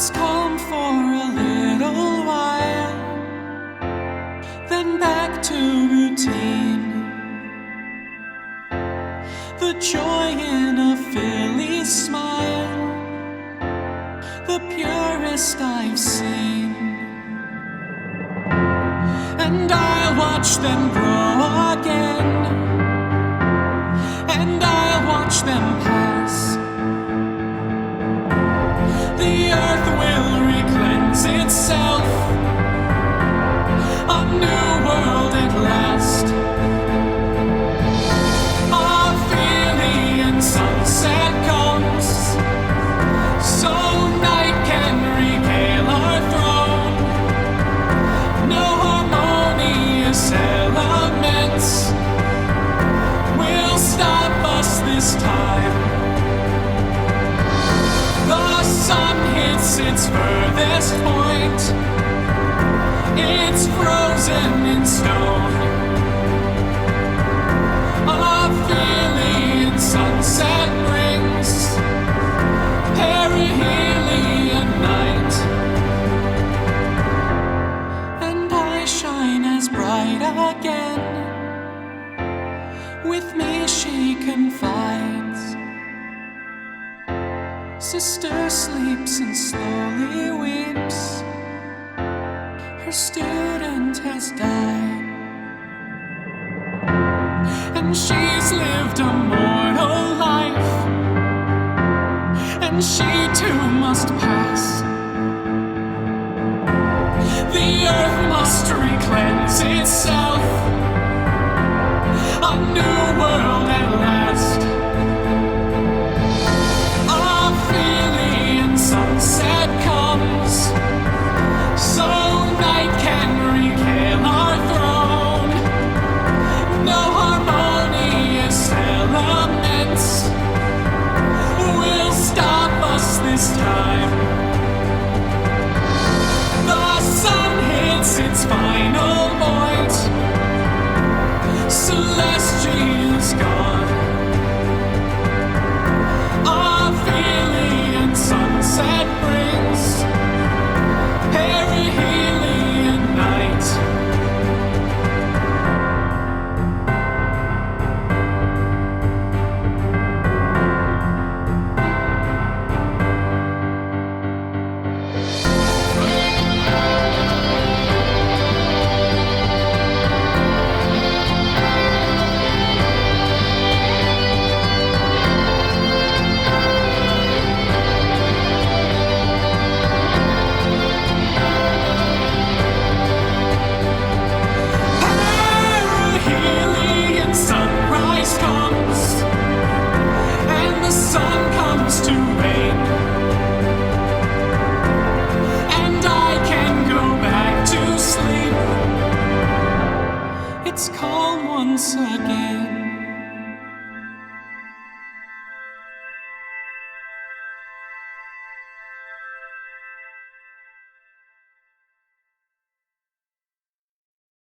It's calm for a little while, then back to routine. The joy in a filly's smile, the purest I've seen. And I'll watch them grow again, and I'll watch them pass. The earth will re-cleanse itself, a new world at last. Aphelion sunset comes, so night can regale our throne. No harmonious elements will stop us this time. The sun hits its furthest point, it's frozen in stone. Aphelion sunset brings perihelion night, and I shine as bright again. With me she confides. Sister sleeps and slowly weeps. Her student has died, and she's lived a mortal life, and she too must pass. The earth must re-cleanse itself.